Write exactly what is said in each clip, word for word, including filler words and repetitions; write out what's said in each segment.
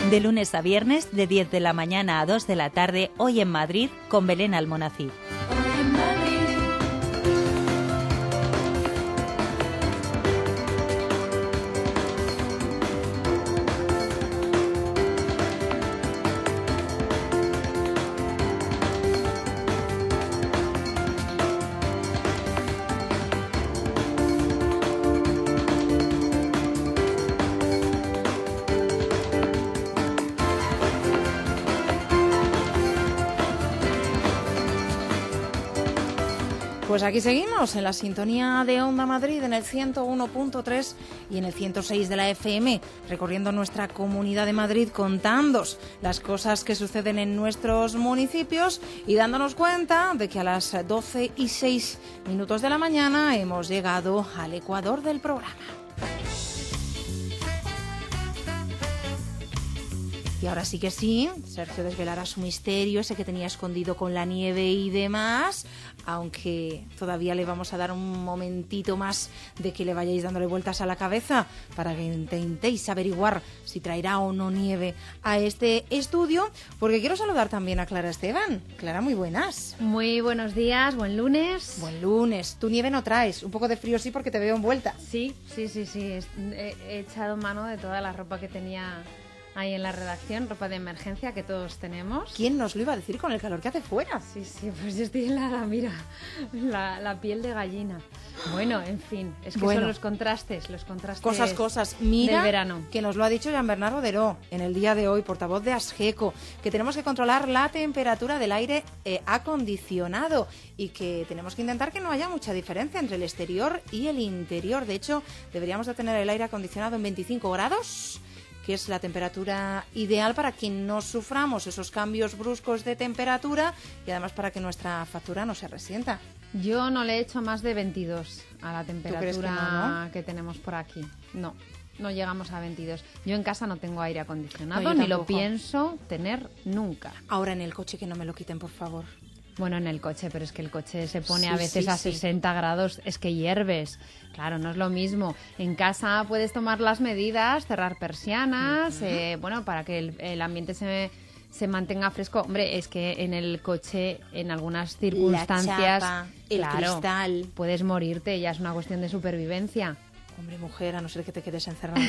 De lunes a viernes, de diez de la mañana a dos de la tarde, hoy en Madrid, con Belén Almonacid. Pues aquí seguimos en la sintonía de Onda Madrid en el ciento uno punto tres y en el ciento seis de la F M, recorriendo nuestra Comunidad de Madrid, contándoos las cosas que suceden en nuestros municipios y dándonos cuenta de que a las doce y seis minutos de la mañana hemos llegado al ecuador del programa. Y ahora sí que sí, Sergio desvelará su misterio, ese que tenía escondido con la nieve y demás, aunque todavía le vamos a dar un momentito más de que le vayáis dándole vueltas a la cabeza para que intentéis averiguar si traerá o no nieve a este estudio, porque quiero saludar también a Clara Esteban. Clara, muy buenas. Muy buenos días, buen lunes. Buen lunes. Tú nieve no traes, un poco de frío sí porque te veo envuelta. Sí, sí, sí, sí. He, he echado mano de toda la ropa que tenía ahí en la redacción, ropa de emergencia que todos tenemos. ¿Quién nos lo iba a decir con el calor que hace fuera? Sí, sí, pues yo estoy helada, mira, la, la piel de gallina. Bueno, en fin, es que bueno, son los contrastes, los contrastes Cosas, cosas. Mira del verano. Que nos lo ha dicho Jean Bernard Oderó en el día de hoy, portavoz de ASGECO, que tenemos que controlar la temperatura del aire eh, acondicionado y que tenemos que intentar que no haya mucha diferencia entre el exterior y el interior. De hecho, deberíamos de tener el aire acondicionado en veinticinco grados, que es la temperatura ideal para que no suframos esos cambios bruscos de temperatura y además para que nuestra factura no se resienta. Yo no le he hecho más de veintidós a la temperatura que, no, ¿no? que tenemos por aquí. No, no llegamos a veintidós. Yo en casa no tengo aire acondicionado, no, ni tampoco. lo pienso tener nunca. Ahora en el coche que no me lo quiten, por favor. Bueno, en el coche, pero es que el coche se pone sí, a veces sí, a sí. sesenta grados, es que hierves. Claro, no es lo mismo. En casa puedes tomar las medidas, cerrar persianas, uh-huh. eh, bueno, para que el, el ambiente se, se mantenga fresco. Hombre, es que en el coche, en algunas circunstancias, la chapa, el claro, cristal, puedes morirte, ya es una cuestión de supervivencia. Hombre, mujer, a no ser que te quedes encerrado.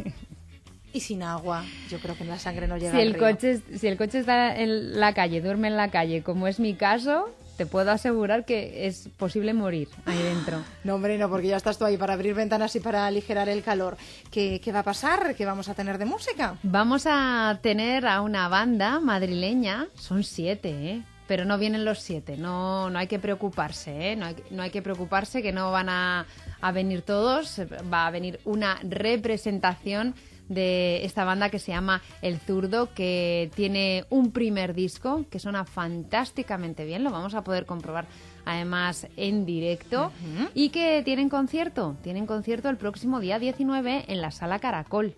Y sin agua, yo creo que la sangre no llega si al el río. coche Si el coche está en la calle, duerme en la calle, como es mi caso, te puedo asegurar que es posible morir ahí dentro. No, hombre, no, porque ya estás tú ahí para abrir ventanas y para aligerar el calor. ¿Qué, qué va a pasar? ¿Qué vamos a tener de música? Vamos a tener a una banda madrileña, son siete, ¿eh? Pero no vienen los siete, no, no hay que preocuparse, ¿eh? No hay, no hay que preocuparse que no van a, a venir todos, va a venir una representación de esta banda que se llama El Zurdo, que tiene un primer disco que suena fantásticamente bien, lo vamos a poder comprobar además en directo, uh-huh. y que tienen concierto, tienen concierto el próximo día diecinueve en la Sala Caracol.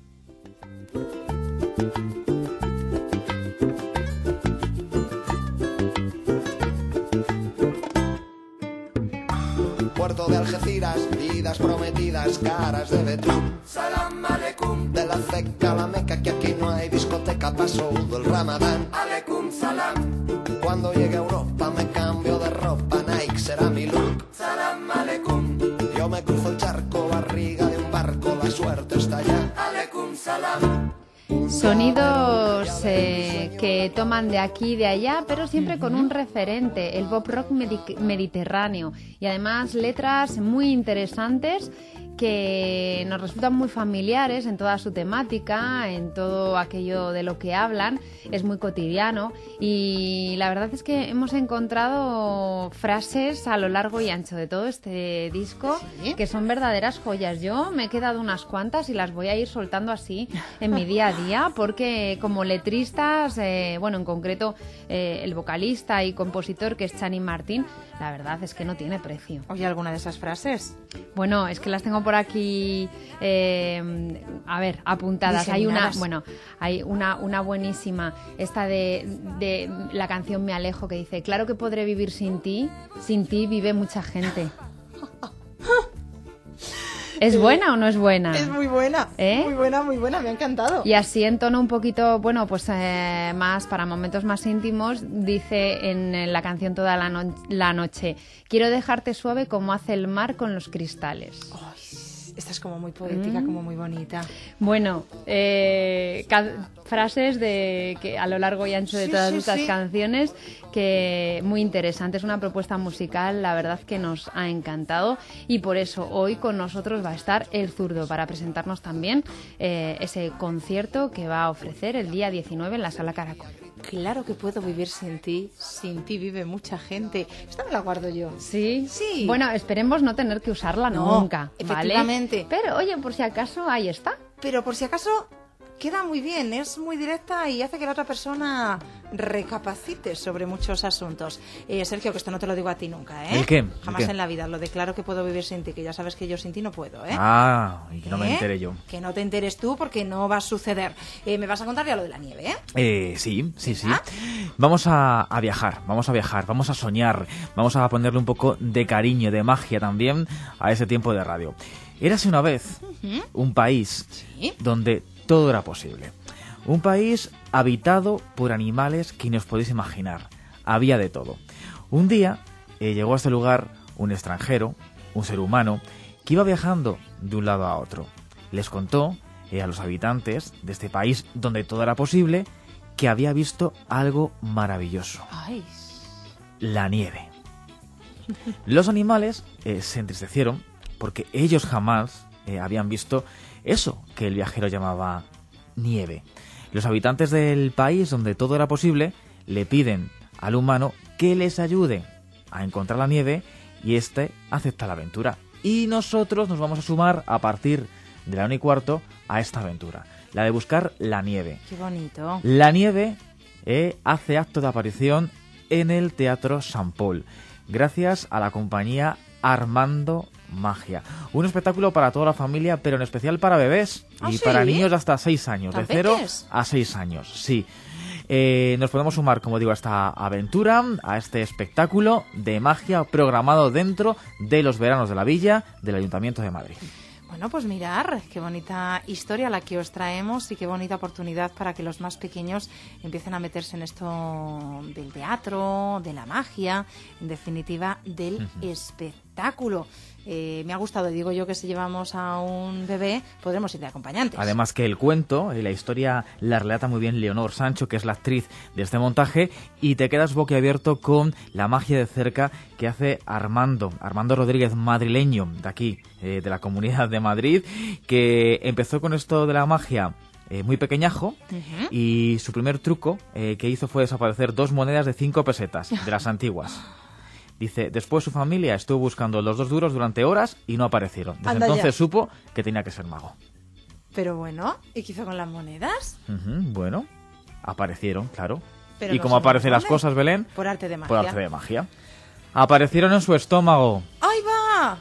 Puerto de Algeciras, vidas prometidas, caras de betún. Salam aleikum. De la Ceca a la Meca, que aquí no hay discoteca, pasó el Ramadán. Aleikum salam. Cuando llegue a Europa me cambio de ropa, Nike será mi look. Salam aleikum. Yo me cruzo el charco, barriga de un barco, la suerte está allá. Aleikum salam. Sonidos eh, que toman de aquí y de allá, pero siempre uh-huh. con un referente, el pop rock medi- mediterráneo. Y además letras muy interesantes que nos resultan muy familiares en toda su temática, en todo aquello de lo que hablan. Es muy cotidiano y la verdad es que hemos encontrado frases a lo largo y ancho de todo este disco, ¿sí?, que son verdaderas joyas. Yo me he quedado unas cuantas y las voy a ir soltando así en mi día a día, porque como letristas, eh, bueno, en concreto eh, el vocalista y compositor, que es Chani Martín, la verdad es que no tiene precio. ¿Oye alguna de esas frases? Bueno, es que las tengo por aquí, eh, a ver, apuntadas. Hay una, bueno, hay una, una buenísima, esta de, de la canción Me Alejo, que dice: claro que podré vivir sin ti, sin ti vive mucha gente. ¿Es buena o no es buena? Es muy buena, ¿Eh? muy buena, muy buena, me ha encantado. Y así en tono un poquito, bueno, pues eh, más para momentos más íntimos, dice en, en la canción Toda la, no- la noche, quiero dejarte suave como hace el mar con los cristales. Ay, esta es como muy poética, Mm. como muy bonita. Bueno, eh, ca- frases de que a lo largo y ancho de Sí, todas sí, estas sí. canciones que muy interesante, es una propuesta musical, la verdad que nos ha encantado y por eso hoy con nosotros va a estar El Zurdo para presentarnos también eh, ese concierto que va a ofrecer el día diecinueve en la Sala Caracol. Claro que puedo vivir sin ti, sin ti vive mucha gente. Esta me la guardo yo. Sí, Sí. Bueno, esperemos no tener que usarla No, nunca, ¿vale? efectivamente. Pero oye, por si acaso ahí está. Pero por si acaso queda muy bien, es muy directa y hace que la otra persona recapacite sobre muchos asuntos. Eh, Sergio, que esto no te lo digo a ti nunca, ¿eh? ¿El qué? ¿El Jamás qué? en la vida. Lo declaro que puedo vivir sin ti, que ya sabes que yo sin ti no puedo, ¿eh? Ah, y que no me ¿Eh? entere yo. Que no te enteres tú porque no va a suceder. Eh, me vas a contar ya lo de la nieve, ¿eh? Eh, sí, sí, sí. ¿Ah? Vamos a, a viajar, vamos a viajar, vamos a soñar, vamos a ponerle un poco de cariño, de magia también a ese tiempo de radio. Érase una vez un país Sí. donde todo era posible. Un país habitado por animales que ni os podéis imaginar. Había de todo. Un día eh, llegó a este lugar un extranjero, un ser humano, que iba viajando de un lado a otro. Les contó eh, a los habitantes de este país donde todo era posible que había visto algo maravilloso. Ay, La nieve. Los animales eh, se entristecieron porque ellos jamás eh, habían visto eso que el viajero llamaba nieve. Los habitantes del país donde todo era posible le piden al humano que les ayude a encontrar la nieve y éste acepta la aventura. Y nosotros nos vamos a sumar a partir de la una y cuarto a esta aventura, la de buscar la nieve. qué bonito. La nieve eh, hace acto de aparición en el Teatro Sant Pol, gracias a la compañía Armando Magia. Un espectáculo para toda la familia, pero en especial para bebés ¿Ah, y sí? para niños de hasta seis años, ¿Tan de cero peques? a seis años, sí. Eh, nos podemos sumar, como digo, a esta aventura, a este espectáculo de magia programado dentro de los veranos de la Villa del Ayuntamiento de Madrid. Bueno, pues mirar, qué bonita historia la que os traemos y qué bonita oportunidad para que los más pequeños empiecen a meterse en esto del teatro, de la magia, en definitiva, del espectáculo. Eh, me ha gustado, digo yo, que si llevamos a un bebé, podremos ir de acompañantes. Además que el cuento y la historia la relata muy bien Leonor Sancho, que es la actriz de este montaje, y te quedas boquiabierto con la magia de cerca que hace Armando, Armando Rodríguez, madrileño de aquí, eh, de la Comunidad de Madrid, que empezó con esto de la magia eh, muy pequeñajo, Ujú. y su primer truco eh, que hizo fue desaparecer dos monedas de cinco pesetas, de las antiguas. Dice, después su familia estuvo buscando los dos duros durante horas y no aparecieron. Desde Anda ya. entonces supo que tenía que ser mago. Pero bueno, ¿y qué hizo con las monedas? Ujú, bueno, aparecieron, claro. Pero ¿Y no cómo se aparecen las responden. cosas, Belén? Por arte de magia. Por arte de magia. Aparecieron en su estómago. ¡Ahí va!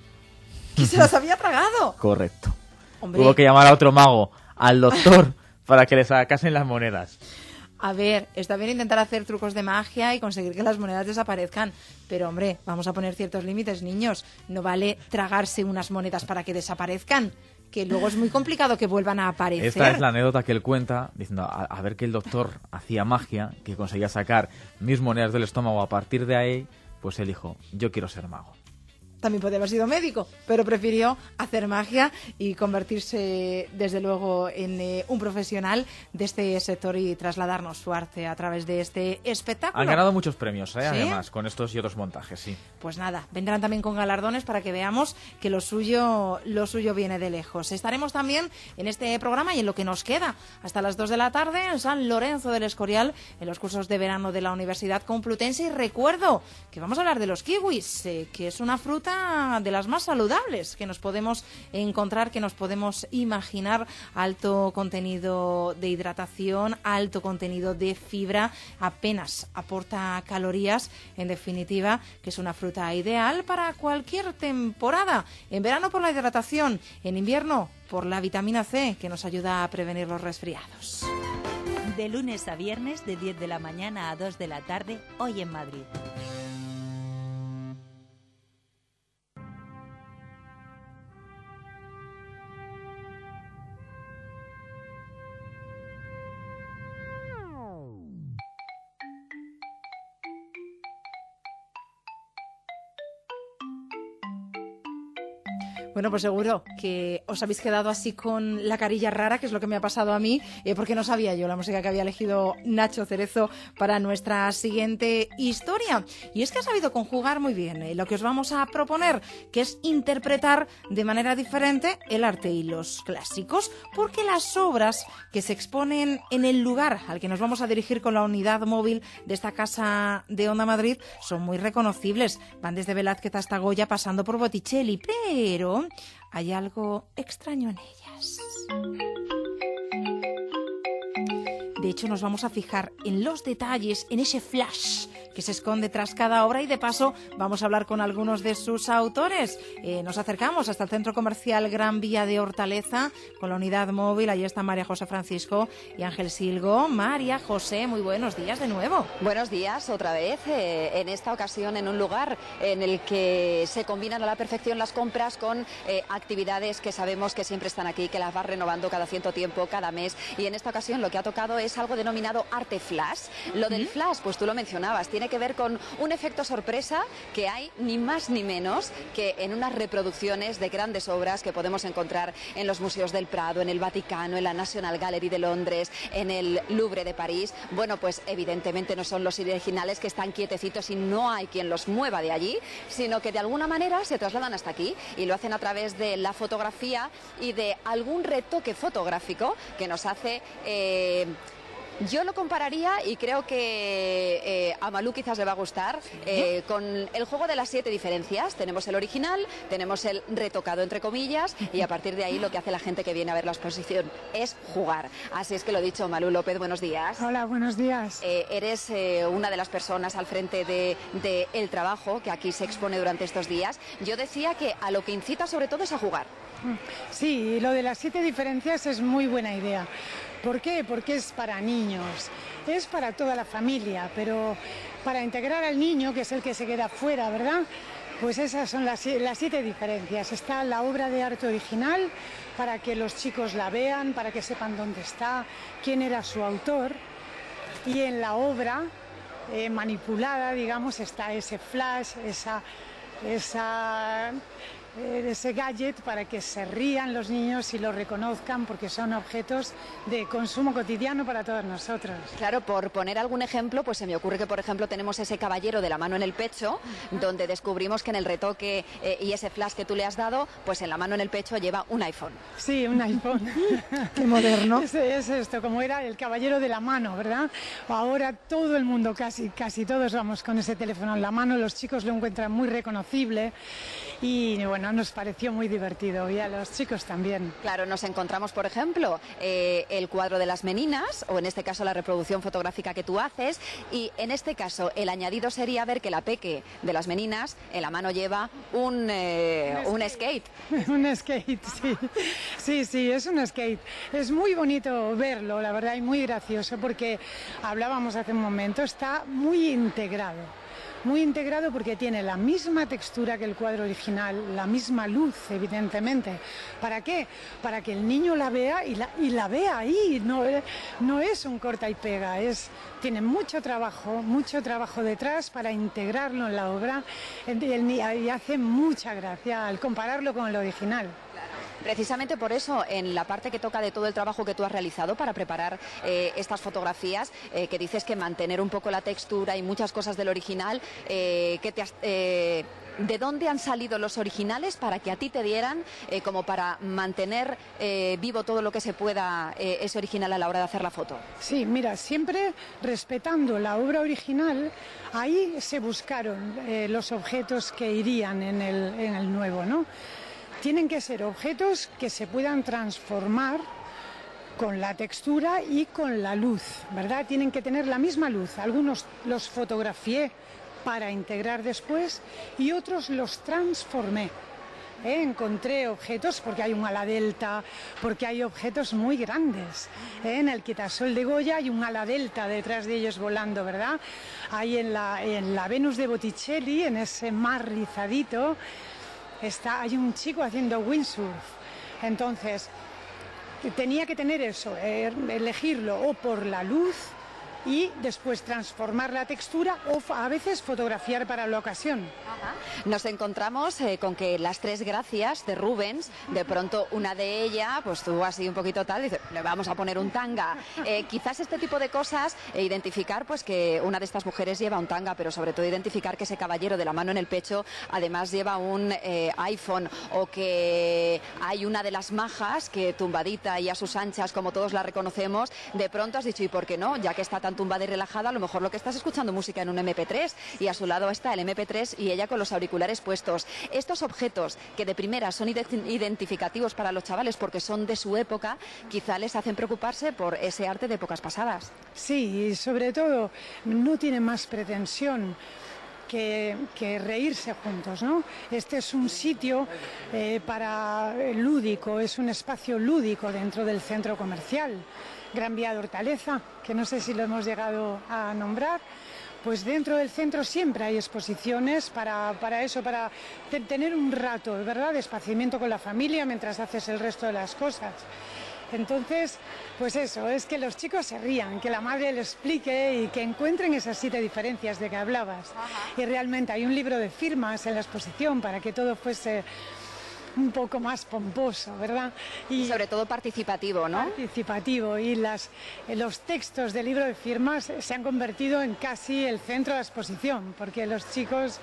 ¡Que se las había tragado! Correcto. Hombre, Hubo que llamar a otro mago, al doctor, para que le sacasen las monedas. a ver, está bien intentar hacer trucos de magia y conseguir que las monedas desaparezcan, pero hombre, vamos a poner ciertos límites, niños. No vale tragarse unas monedas para que desaparezcan, que luego es muy complicado que vuelvan a aparecer. Esta es la anécdota que él cuenta, diciendo, a, a ver que el doctor hacía magia, que conseguía sacar mis monedas del estómago. A partir de ahí, pues él dijo, yo quiero ser mago. También podría haber sido médico, pero prefirió hacer magia y convertirse, desde luego, en eh, un profesional de este sector y trasladarnos su arte a través de este espectáculo. Han ganado muchos premios, ¿eh? ¿Sí? Además, con estos y otros montajes, sí. Pues nada, vendrán también con galardones para que veamos que lo suyo, lo suyo viene de lejos. Estaremos también en este programa y en lo que nos queda hasta las dos de la tarde en San Lorenzo del Escorial, en los cursos de verano de la Universidad Complutense. Y recuerdo que vamos a hablar de los kiwis, eh, que es una fruta de las más saludables que nos podemos encontrar, que nos podemos imaginar. Alto contenido de hidratación, alto contenido de fibra, apenas aporta calorías, en definitiva, que es una fruta ideal para cualquier temporada. En verano por la hidratación, en invierno por la vitamina C, que nos ayuda a prevenir los resfriados. De lunes a viernes, de diez de la mañana a dos de la tarde, hoy en Madrid. Bueno, pues seguro que os habéis quedado así con la carilla rara, que es lo que me ha pasado a mí, eh, porque no sabía yo la música que había elegido Nacho Cerezo para nuestra siguiente historia. Y es que ha sabido conjugar muy bien eh, lo que os vamos a proponer, que es interpretar de manera diferente el arte y los clásicos, porque las obras que se exponen en el lugar al que nos vamos a dirigir con la unidad móvil de esta casa de Onda Madrid son muy reconocibles. Van desde Velázquez hasta Goya, pasando por Botticelli, pero hay algo extraño en ellas. De hecho, nos vamos a fijar en los detalles, en ese flash que se esconde tras cada obra y de paso vamos a hablar con algunos de sus autores. Eh, nos acercamos hasta el Centro Comercial Gran Vía de Hortaleza con la unidad móvil. Allí está María José Francisco y Ángel Silgo. María José, muy buenos días de nuevo. Buenos días otra vez, eh, en esta ocasión en un lugar en el que se combinan a la perfección las compras con eh, actividades que sabemos que siempre están aquí, que las vas renovando cada cierto tiempo, cada mes, y en esta ocasión lo que ha tocado es algo denominado arte flash. Lo del flash, pues tú lo mencionabas, tiene que ver con un efecto sorpresa que hay ni más ni menos que en unas reproducciones de grandes obras que podemos encontrar en los museos del Prado, en el Vaticano, en la National Gallery de Londres, en el Louvre de París. Bueno, pues evidentemente no son los originales que están quietecitos y no hay quien los mueva de allí, sino que de alguna manera se trasladan hasta aquí y lo hacen a través de la fotografía y de algún retoque fotográfico que nos hace... Eh, Yo lo compararía, y creo que eh, a Malú quizás le va a gustar, eh, con el juego de las siete diferencias. Tenemos el original, tenemos el retocado entre comillas, y a partir de ahí lo que hace la gente que viene a ver la exposición es jugar. Así es que lo dicho, Malú López, buenos días. Hola, buenos días. Eh, eres eh, una de las personas al frente de, de el trabajo que aquí se expone durante estos días. Yo decía que a lo que incita sobre todo es a jugar. Sí, lo de las siete diferencias es muy buena idea. ¿Por qué? Porque es para niños, es para toda la familia, pero para integrar al niño, que es el que se queda fuera, ¿verdad? Pues esas son las, las siete diferencias. Está la obra de arte original, para que los chicos la vean, para que sepan dónde está, quién era su autor. Y en la obra eh, manipulada, digamos, está ese flash, esa... esa ese gadget para que se rían los niños y lo reconozcan, porque son objetos de consumo cotidiano para todos nosotros. Claro, por poner algún ejemplo, pues se me ocurre que por ejemplo tenemos ese caballero de la mano en el pecho, donde descubrimos que en el retoque eh, y ese flash que tú le has dado, pues en la mano en el pecho lleva un iPhone. Sí, un iPhone. Qué moderno. Es, es esto, como era el caballero de la mano, ¿verdad? Ahora todo el mundo, casi, casi todos vamos con ese teléfono en la mano, los chicos lo encuentran muy reconocible y bueno, nos pareció muy divertido y a los chicos también. Claro, nos encontramos, por ejemplo, eh, el cuadro de las meninas, o en este caso la reproducción fotográfica que tú haces, y en este caso el añadido sería ver que la peque de las meninas en la mano lleva un, eh, un skate. Un skate, sí. Sí, sí, es un skate. Es muy bonito verlo, la verdad, y muy gracioso, porque hablábamos hace un momento, está muy integrado. Muy integrado porque tiene la misma textura que el cuadro original, la misma luz, evidentemente. ¿Para qué? Para que el niño la vea y la, y la vea ahí. No, no es un corta y pega, es, tiene mucho trabajo, mucho trabajo detrás para integrarlo en la obra y hace mucha gracia al compararlo con el original. Precisamente por eso, en la parte que toca de todo el trabajo que tú has realizado para preparar eh, estas fotografías, eh, que dices que mantener un poco la textura y muchas cosas del original, eh, que te has, eh, ¿de dónde han salido los originales para que a ti te dieran, eh, como para mantener eh, vivo todo lo que se pueda eh, ese original a la hora de hacer la foto? Sí, mira, siempre respetando la obra original, ahí se buscaron eh, los objetos que irían en el, en el nuevo, ¿no? Tienen que ser objetos que se puedan transformar con la textura y con la luz, ¿verdad? Tienen que tener la misma luz. Algunos los fotografié para integrar después y otros los transformé. ¿Eh? Encontré objetos, porque hay un ala delta, porque hay objetos muy grandes. ¿Eh? En el quitasol de Goya hay un ala delta detrás de ellos volando, ¿verdad? Hay en la, en la Venus de Botticelli, en ese mar rizadito, está, hay un chico haciendo windsurf. Entonces, tenía que tener eso, eh, elegirlo o por la luz y después transformar la textura o a veces fotografiar para la ocasión. Ajá. Nos encontramos eh, con que las tres gracias de Rubens, de pronto una de ellas, pues tú así un poquito tal, dice, le vamos a poner un tanga. Eh, quizás este tipo de cosas, eh, identificar pues que una de estas mujeres lleva un tanga, pero sobre todo identificar que ese caballero de la mano en el pecho además lleva un eh, iPhone, o que hay una de las majas que tumbadita y a sus anchas, como todos la reconocemos, de pronto has dicho, ¿y por qué no? Ya que está tan tumbada y relajada, a lo mejor lo que estás escuchando música en un eme pe tres y a su lado está el eme pe tres y ella con los auriculares puestos. Estos objetos que de primera son identificativos para los chavales porque son de su época, quizá les hacen preocuparse por ese arte de épocas pasadas. Sí, y sobre todo no tiene más pretensión Que, que reírse juntos, ¿no? Este es un sitio eh, para lúdico, es un espacio lúdico dentro del centro comercial. Gran Vía de Hortaleza, que no sé si lo hemos llegado a nombrar, pues dentro del centro siempre hay exposiciones para, para eso, para te, tener un rato, ¿verdad?, de esparcimiento con la familia mientras haces el resto de las cosas. Entonces, pues eso, es que los chicos se rían, que la madre les explique y que encuentren esas siete diferencias de que hablabas. Ajá. Y realmente hay un libro de firmas en la exposición para que todo fuese un poco más pomposo, ¿verdad? Y sobre todo participativo, ¿no? Participativo, y las, los textos del libro de firmas se han convertido en casi el centro de la exposición, porque los chicos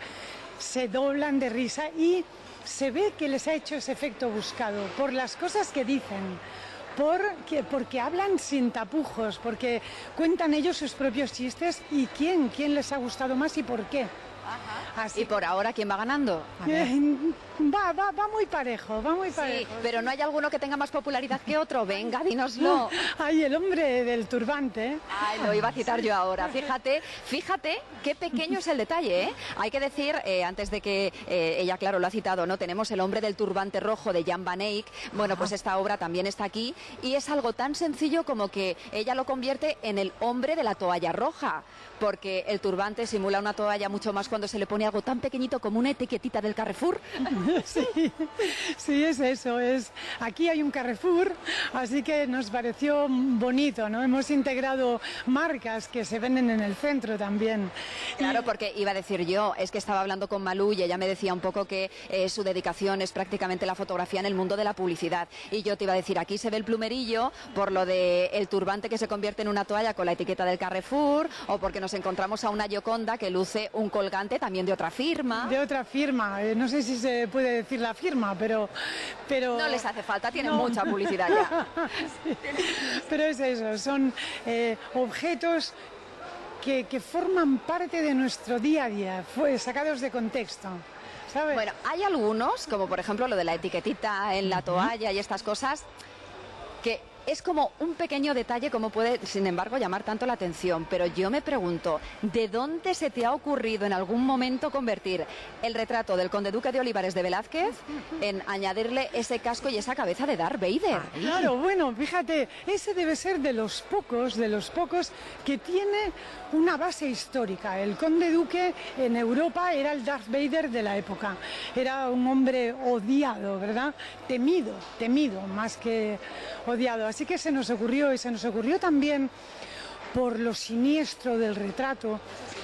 se doblan de risa y se ve que les ha hecho ese efecto buscado por las cosas que dicen. Porque, porque hablan sin tapujos, porque cuentan ellos sus propios chistes y quién, quién les ha gustado más y por qué. Ajá. Así. ¿Y por ahora quién va ganando? Eh, va, va, va muy parejo, va muy parejo. Sí, pero ¿no hay alguno que tenga más popularidad que otro? Venga, dínoslo. Ay, el hombre del turbante. Ay, lo iba a citar yo ahora. Fíjate, fíjate qué pequeño es el detalle, ¿eh? Hay que decir, eh, antes de que eh, ella, claro, lo ha citado, ¿no? Tenemos El hombre del turbante rojo de Jan van Eyck. Bueno, pues esta obra también está aquí y es algo tan sencillo como que ella lo convierte en el hombre de la toalla roja, porque el turbante simula una toalla mucho más cuando se le pone algo tan pequeñito como una etiquetita del Carrefour. Sí, sí, es eso. Es, aquí hay un Carrefour, así que nos pareció bonito, ¿no? Hemos integrado marcas que se venden en el centro también. Claro, porque iba a decir yo, es que estaba hablando con Malú y ella me decía un poco que eh, su dedicación es prácticamente la fotografía en el mundo de la publicidad. Y yo te iba a decir, aquí se ve el plumerillo por lo de el turbante que se convierte en una toalla con la etiqueta del Carrefour, o porque nos encontramos a una Gioconda que luce un colgante también de otra firma. De otra firma, eh, no sé si se puede decir la firma, pero... pero... No les hace falta, tienen no. mucha publicidad ya. Sí. Pero es eso, son eh, objetos que, que forman parte de nuestro día a día, fue, sacados de contexto. ¿Sabes? Bueno, hay algunos, como por ejemplo lo de la etiquetita en la toalla y estas cosas, que es como un pequeño detalle como puede, sin embargo, llamar tanto la atención. Pero yo me pregunto, ¿de dónde se te ha ocurrido en algún momento convertir el retrato del conde duque de Olivares de Velázquez en añadirle ese casco y esa cabeza de Darth Vader? Ah, claro, bueno, fíjate, ese debe ser de los pocos, de los pocos que tiene una base histórica. El conde duque en Europa era el Darth Vader de la época. Era un hombre odiado, ¿verdad? Temido, temido, más que odiado. Así que se nos ocurrió, y se nos ocurrió también por lo siniestro del retrato.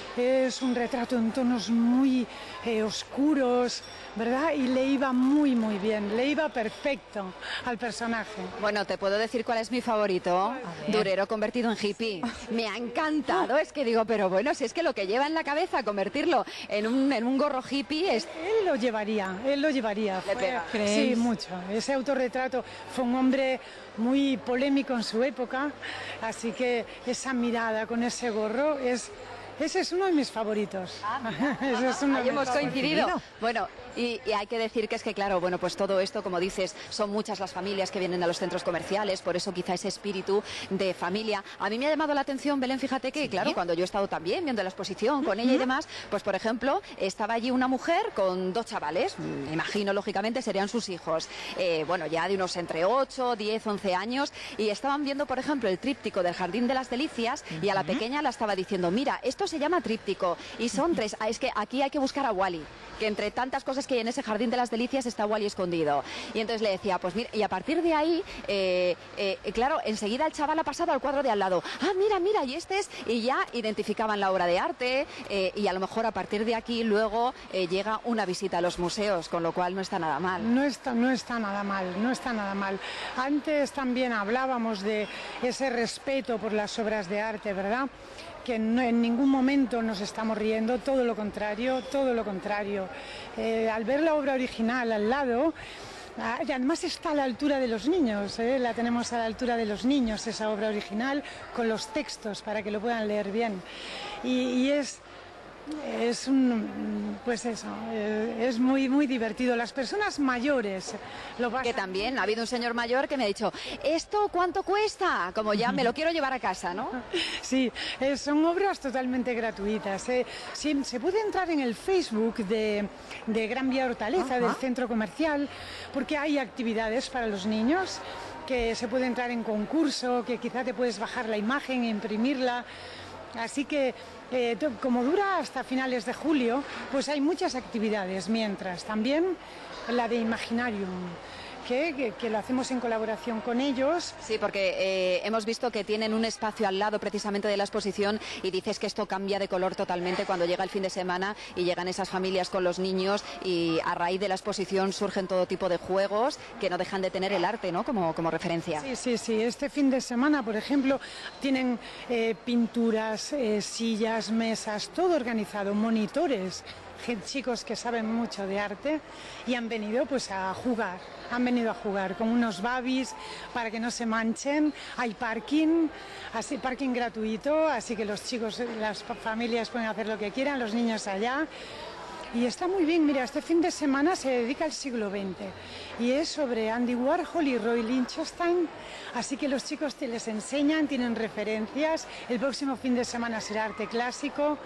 Es un retrato en tonos muy eh, oscuros, ¿verdad? Y le iba muy, muy bien, le iba perfecto al personaje. Bueno, te puedo decir cuál es mi favorito. Durero convertido en hippie. Me ha encantado, es que digo, pero bueno, si es que lo que lleva en la cabeza, convertirlo en un, en un gorro hippie es... Él lo llevaría, él lo llevaría. Le pega. Sí, mucho. Ese autorretrato fue un hombre muy polémico en su época, así que esa mirada con ese gorro es... Ese es uno de mis favoritos. Ah, Ese es uno Ahí de hemos coincidido. Bueno, y, y hay que decir que es que, claro, bueno, pues todo esto, como dices, son muchas las familias que vienen a los centros comerciales, por eso quizá ese espíritu de familia. A mí me ha llamado la atención, Belén, fíjate que, ¿sí? Claro, cuando yo he estado también viendo la exposición con ella y demás, pues, por ejemplo, estaba allí una mujer con dos chavales, me imagino, lógicamente, serían sus hijos, eh, bueno, ya de unos entre ocho, diez, once años, y estaban viendo, por ejemplo, el tríptico del Jardín de las Delicias, y a la pequeña la estaba diciendo, mira, esto esto se llama tríptico y son tres. Ah, es que aquí hay que buscar a Wally, que entre tantas cosas que hay en ese jardín de las delicias está Wally escondido. Y entonces le decía, pues mira, y a partir de ahí, eh, eh, claro, enseguida el chaval ha pasado al cuadro de al lado. Ah, mira, mira, y este es, y ya identificaban la obra de arte, eh, y a lo mejor a partir de aquí luego eh, llega una visita a los museos, con lo cual no está nada mal. No está, no está nada mal, no está nada mal. Antes también hablábamos de ese respeto por las obras de arte, ¿verdad? Que no, en ningún momento nos estamos riendo, todo lo contrario, todo lo contrario. Eh, al ver la obra original al lado, ah, y además está a la altura de los niños, ¿eh? La tenemos a la altura de los niños, esa obra original, con los textos para que lo puedan leer bien. Y, y es... Es un, pues eso, es muy muy divertido. Las personas mayores lo pasan. Que también ha habido un señor mayor que me ha dicho, ¿esto cuánto cuesta? Como ya me lo quiero llevar a casa, ¿no? Sí, eh, son obras totalmente gratuitas. Eh. Sí, se puede entrar en el Facebook de, de Gran Vía Hortaleza, Ajá. del centro comercial, porque hay actividades para los niños, que se puede entrar en concurso, que quizá te puedes bajar la imagen e imprimirla. Así que, eh, como dura hasta finales de julio, pues hay muchas actividades. Mientras, también la de Imaginarium, que, que, que lo hacemos en colaboración con ellos. Sí, porque eh, hemos visto que tienen un espacio al lado precisamente de la exposición y dices que esto cambia de color totalmente cuando llega el fin de semana y llegan esas familias con los niños y a raíz de la exposición surgen todo tipo de juegos que no dejan de tener el arte, ¿no? Como, como referencia. Sí, sí, sí. Este fin de semana, por ejemplo, tienen eh, pinturas, eh, sillas, mesas, todo organizado, monitores, chicos que saben mucho de arte y han venido pues a jugar, han venido a jugar con unos babis para que no se manchen. Hay parking, así parking gratuito, así que los chicos, las familias pueden hacer lo que quieran, los niños allá. Y está muy bien, mira, este fin de semana se dedica al siglo veinte y es sobre Andy Warhol y Roy Lichtenstein, así que los chicos te les enseñan, tienen referencias. El próximo fin de semana será arte clásico.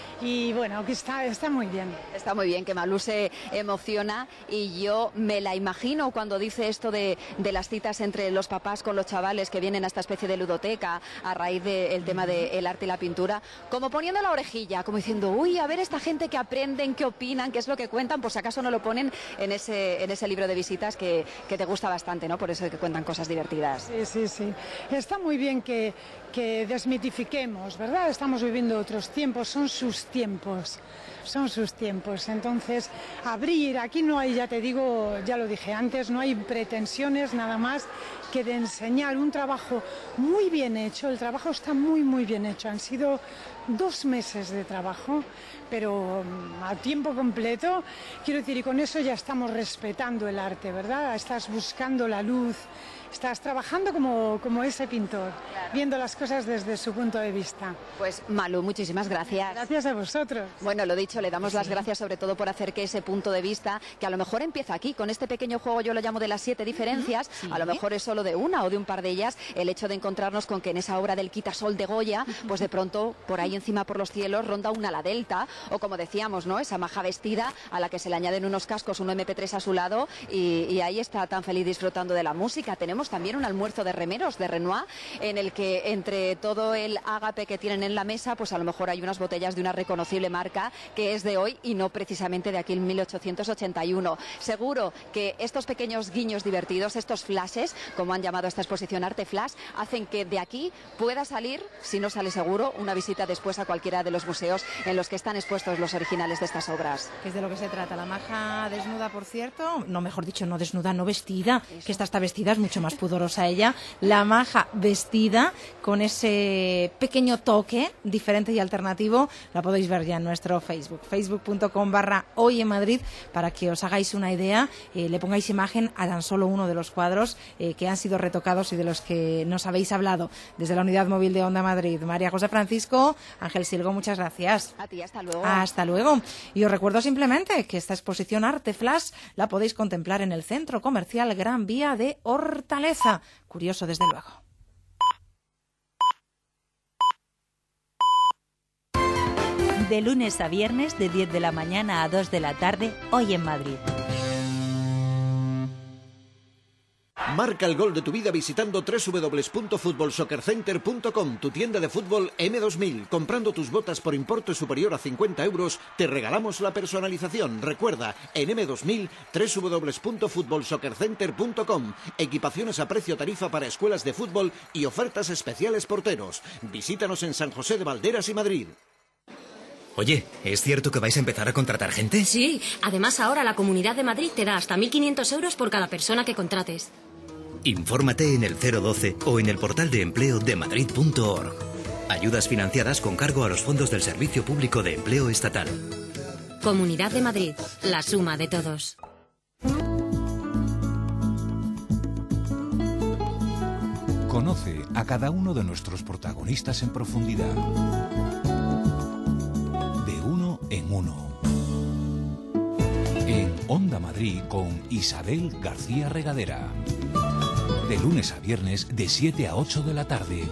Y bueno, que está, está muy bien. Está muy bien, que Malú se emociona y yo me la imagino cuando dice esto de, de las citas entre los papás con los chavales que vienen a esta especie de ludoteca a raíz del tema del arte y la pintura, como poniendo la orejilla, como diciendo, uy, a ver esta gente que aprenden, qué opinan, qué es lo que cuentan, por si acaso no lo ponen en ese, en ese libro de visitas que, que te gusta bastante, ¿no? Por eso es que cuentan cosas divertidas. Sí, sí, sí. Está muy bien que, que desmitifiquemos, ¿verdad? Estamos viviendo otros tiempos, son sus tiempos, son sus tiempos. Entonces, abrir, aquí no hay, ya te digo, ya lo dije antes, no hay pretensiones nada más que de enseñar un trabajo muy bien hecho. El trabajo está muy, muy bien hecho. Han sido dos meses de trabajo, pero a tiempo completo. Quiero decir, y con eso ya estamos respetando el arte, ¿verdad? Estás buscando la luz, estás trabajando como, como ese pintor, claro, viendo las cosas desde su punto de vista. Pues Malú, muchísimas gracias. Gracias a vosotros. Bueno, lo dicho, le damos sí. las gracias sobre todo por hacer que ese punto de vista, que a lo mejor empieza aquí, con este pequeño juego, yo lo llamo de las siete diferencias, sí. a lo mejor es solo de una o de un par de ellas, el hecho de encontrarnos con que en esa obra del quitasol de Goya, pues de pronto, por ahí encima por los cielos, ronda una ala delta, o como decíamos, ¿no? Esa maja vestida a la que se le añaden unos cascos, un eme pe tres a su lado, y, y ahí está tan feliz disfrutando de la música. Tenemos también un almuerzo de remeros de Renoir, en el que entre todo el ágape que tienen en la mesa, pues a lo mejor hay unas botellas de una reconocible marca que es de hoy y no precisamente de aquí en mil ochocientos ochenta y uno. Seguro que estos pequeños guiños divertidos, estos flashes, como han llamado a esta exposición Arte Flash, hacen que de aquí pueda salir, si no sale seguro, una visita después a cualquiera de los museos en los que están expuestos los originales de estas obras. Que es de lo que se trata. La maja desnuda, por cierto, no, mejor dicho, no desnuda, no vestida, Eso. que esta está vestida, es mucho más pudorosa ella. La maja vestida con ese pequeño toque diferente y alternativo, la podéis ver ya en nuestro Facebook, facebook punto com barra hoy en Madrid, para que os hagáis una idea, eh, le pongáis imagen a tan solo uno de los cuadros eh, que han sido retocados y de los que nos habéis hablado desde la Unidad Móvil de Onda Madrid. María José Francisco, Ángel Silgo, muchas gracias. A ti, hasta luego. Hasta luego. Y os recuerdo simplemente que esta exposición Arte Flash la podéis contemplar en el Centro Comercial Gran Vía de Hortaleza. Curioso, desde luego. De lunes a viernes, de diez de la mañana a dos de la tarde, hoy en Madrid. Marca el gol de tu vida visitando doble u doble u doble u punto fútbol soccer center punto com, tu tienda de fútbol eme dos mil. Comprando tus botas por importe superior a cincuenta euros, te regalamos la personalización. Recuerda, en eme dos mil, doble u doble u doble u punto fútbol soccer center punto com. Equipaciones a precio tarifa para escuelas de fútbol y ofertas especiales porteros. Visítanos en San José de Valderas y Madrid. Oye, ¿es cierto que vais a empezar a contratar gente? Sí, además ahora la Comunidad de Madrid te da hasta mil quinientos euros por cada persona que contrates. Infórmate en el cero doce o en el portal de empleo de madrid punto org. Ayudas financiadas con cargo a los fondos del Servicio Público de Empleo Estatal. Comunidad de Madrid, la suma de todos. Conoce a cada uno de nuestros protagonistas en profundidad. De uno en uno. En Onda Madrid con Isabel García Regadera. De lunes a viernes de siete a ocho de la tarde.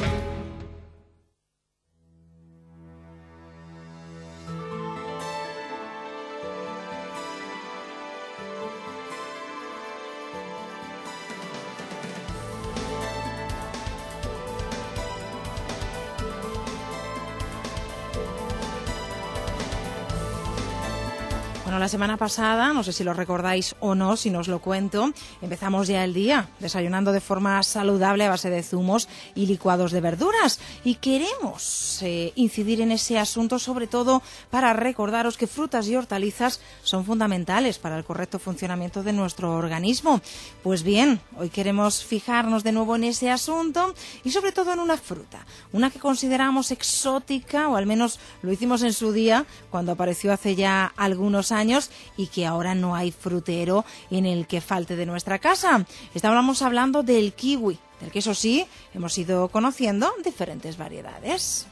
Bueno, la semana pasada, no sé si lo recordáis o no, si no os lo cuento, empezamos ya el día desayunando de forma saludable a base de zumos y licuados de verduras. Y queremos eh, incidir en ese asunto, sobre todo para recordaros que frutas y hortalizas son fundamentales para el correcto funcionamiento de nuestro organismo. Pues bien, hoy queremos fijarnos de nuevo en ese asunto y sobre todo en una fruta, una que consideramos exótica, o al menos lo hicimos en su día, cuando apareció hace ya algunos años, y que ahora no hay frutero en el que falte de nuestra casa. Estábamos hablando del kiwi, del que eso sí, hemos ido conociendo diferentes variedades.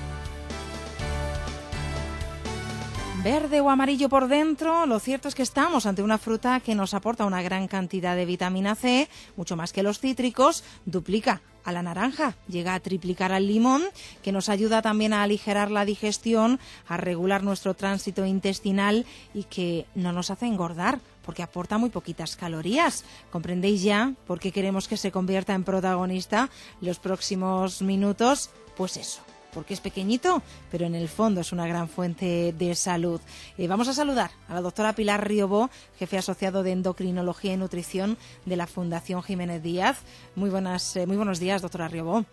Verde o amarillo por dentro, lo cierto es que estamos ante una fruta que nos aporta una gran cantidad de vitamina ce, mucho más que los cítricos, duplica a la naranja, llega a triplicar al limón, que nos ayuda también a aligerar la digestión, a regular nuestro tránsito intestinal y que no nos hace engordar, porque aporta muy poquitas calorías. ¿Comprendéis ya por qué queremos que se convierta en protagonista los próximos minutos? Pues eso, porque es pequeñito, pero en el fondo es una gran fuente de salud. Eh, vamos a saludar a la doctora Pilar Riobó, jefe asociado de Endocrinología y Nutrición de la Fundación Jiménez Díaz. Muy buenas, eh, muy buenos días, doctora Riobó.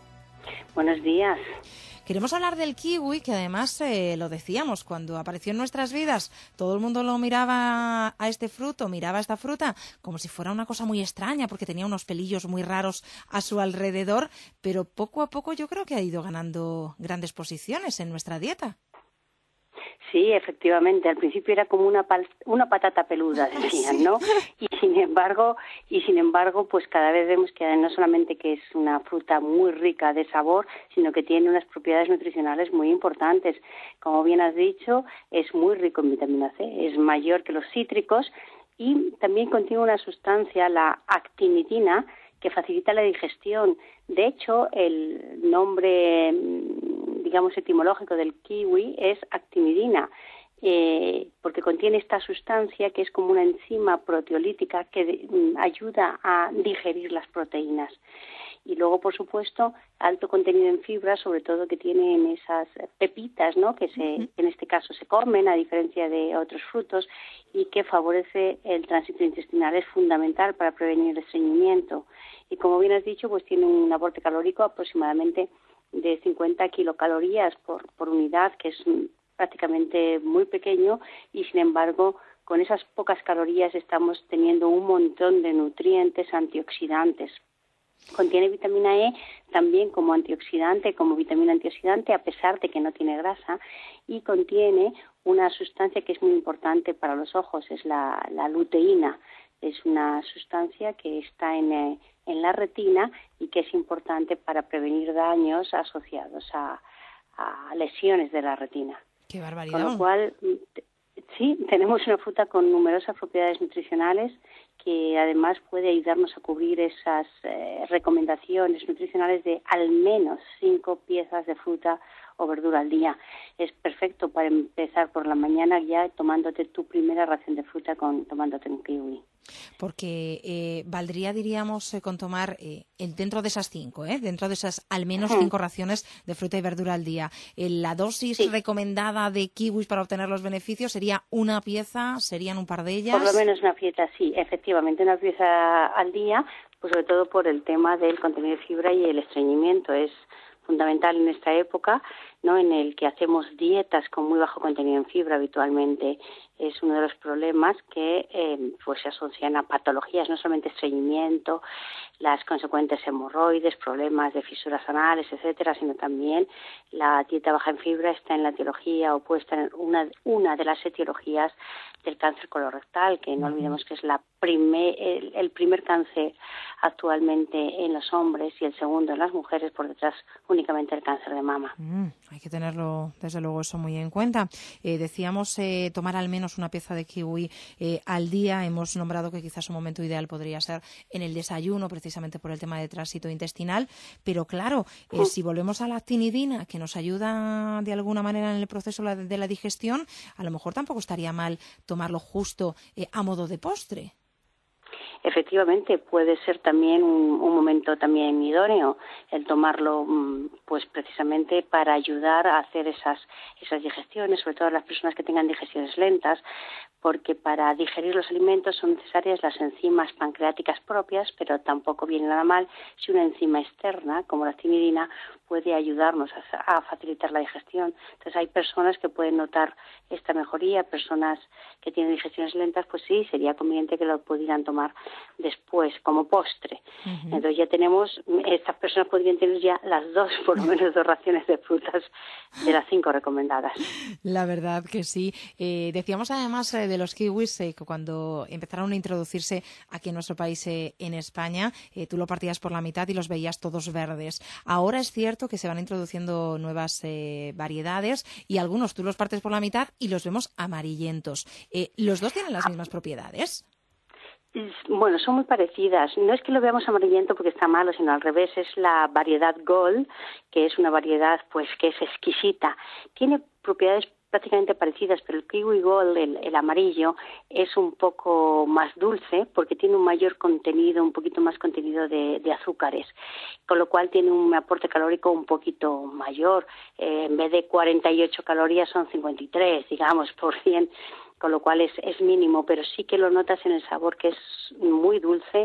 Buenos días. Queremos hablar del kiwi, que además eh, lo decíamos, cuando apareció en nuestras vidas, todo el mundo lo miraba a este fruto, miraba a esta fruta como si fuera una cosa muy extraña, porque tenía unos pelillos muy raros a su alrededor, pero poco a poco yo creo que ha ido ganando grandes posiciones en nuestra dieta. Sí, efectivamente. Al principio era como una pal- una patata peluda, decían, ¿no? Y sin embargo, y sin embargo, pues cada vez vemos que no solamente que es una fruta muy rica de sabor, sino que tiene unas propiedades nutricionales muy importantes. Como bien has dicho, es muy rico en vitamina ce, es mayor que los cítricos y también contiene una sustancia, la actinidina, que facilita la digestión. De hecho, el nombre, digamos, etimológico del kiwi es actimidina, eh, porque contiene esta sustancia que es como una enzima proteolítica que de, ayuda a digerir las proteínas. Y luego, por supuesto, alto contenido en fibra, sobre todo que tienen esas pepitas, ¿no?, que se, uh-huh. en este caso se comen, a diferencia de otros frutos, y que favorece el tránsito intestinal. Es fundamental para prevenir el estreñimiento. Y como bien has dicho, pues tiene un aporte calórico aproximadamente de cincuenta kilocalorías por, por unidad, que es prácticamente muy pequeño, y sin embargo, con esas pocas calorías estamos teniendo un montón de nutrientes antioxidantes. Contiene vitamina E también como antioxidante, como vitamina antioxidante, a pesar de que no tiene grasa, y contiene una sustancia que es muy importante para los ojos, es la, la luteína. Es una sustancia que está en, eh, en la retina y que es importante para prevenir daños asociados a, a lesiones de la retina. ¡Qué barbaridad! Con lo cual, sí, tenemos una fruta con numerosas propiedades nutricionales que además puede ayudarnos a cubrir esas eh, recomendaciones nutricionales de al menos cinco piezas de fruta o verdura al día. Es perfecto para empezar por la mañana ya tomándote tu primera ración de fruta con tomándote un kiwi. Porque eh, valdría, diríamos, eh, con tomar eh, dentro de esas cinco, ¿eh? dentro de esas al menos cinco raciones de fruta y verdura al día. Eh, la dosis sí. recomendada de kiwis para obtener los beneficios sería una pieza, serían un par de ellas. Por lo menos una pieza, sí, efectivamente, una pieza al día, pues sobre todo por el tema del contenido de fibra y el estreñimiento. Es fundamental en esta época, ¿no?, en el que hacemos dietas con muy bajo contenido en fibra habitualmente. Es uno de los problemas que eh, pues se asocian a patologías, no solamente estreñimiento, las consecuentes hemorroides, problemas de fisuras anales, etcétera, sino también la dieta baja en fibra está en la etiología opuesta, en una, una de las etiologías del cáncer colorectal, que no olvidemos que es la primer, el, el primer cáncer actualmente en los hombres y el segundo en las mujeres, por detrás únicamente el cáncer de mama. Mm, hay que tenerlo, desde luego, eso muy en cuenta. Eh, decíamos eh, tomar al menos una pieza de kiwi eh, al día. Hemos nombrado que quizás un momento ideal podría ser en el desayuno, precisamente por el tema de tránsito intestinal. Pero claro, eh, si volvemos a la actinidina, que nos ayuda de alguna manera en el proceso de la digestión, a lo mejor tampoco estaría mal tomarlo justo eh, a modo de postre. Efectivamente, puede ser también un, un momento también idóneo el tomarlo, pues precisamente para ayudar a hacer esas esas digestiones, sobre todo las personas que tengan digestiones lentas, porque para digerir los alimentos son necesarias las enzimas pancreáticas propias, pero tampoco viene nada mal si una enzima externa, como la actinidina, puede ayudarnos a, a facilitar la digestión. Entonces hay personas que pueden notar esta mejoría, personas que tienen digestiones lentas, pues sí, sería conveniente que lo pudieran tomar después, como postre. Uh-huh. Entonces ya tenemos, estas personas podrían tener ya las dos, por lo menos dos raciones de frutas de las cinco recomendadas. La verdad que sí. Eh, decíamos además eh, de los kiwis eh, que cuando empezaron a introducirse aquí en nuestro país, eh, en España, eh, tú lo partías por la mitad y los veías todos verdes. Ahora es cierto que se van introduciendo nuevas eh, variedades y algunos tú los partes por la mitad y los vemos amarillentos. Eh, ¿Los dos tienen las mismas propiedades? Bueno, son muy parecidas. No es que lo veamos amarillento porque está malo, sino al revés. Es la variedad Gold, que es una variedad pues que es exquisita. Tiene propiedades prácticamente parecidas, pero el kiwi Gold, el, el amarillo, es un poco más dulce porque tiene un mayor contenido, un poquito más contenido de, de azúcares, con lo cual tiene un aporte calórico un poquito mayor. Eh, en vez de cuarenta y ocho calorías son cincuenta y tres, digamos, por cien, con lo cual es, es mínimo, pero sí que lo notas en el sabor, que es muy dulce,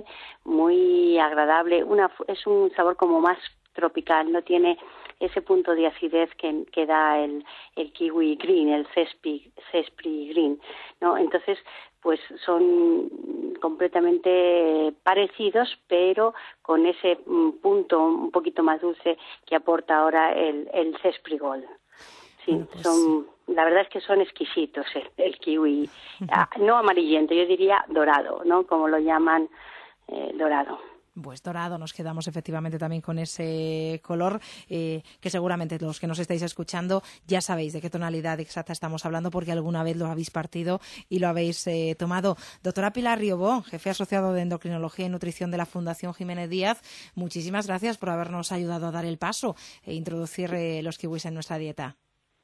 muy agradable. Una, es un sabor como más tropical, no tiene ese punto de acidez que, que da el, el kiwi green, el cespri, cespri green, ¿no? Entonces, pues son completamente parecidos, pero con ese punto un poquito más dulce que aporta ahora el, el cespri gold. Sí, bueno, pues... son, la verdad es que son exquisitos el, el kiwi, uh-huh. No amarillento, yo diría dorado, ¿no? Como lo llaman, eh, dorado. Pues dorado, nos quedamos efectivamente también con ese color, eh, que seguramente los que nos estáis escuchando ya sabéis de qué tonalidad exacta estamos hablando porque alguna vez lo habéis partido y lo habéis eh, tomado. Doctora Pilar Riobó, jefe asociado de Endocrinología y Nutrición de la Fundación Jiménez Díaz, muchísimas gracias por habernos ayudado a dar el paso e introducir eh, los kiwis en nuestra dieta.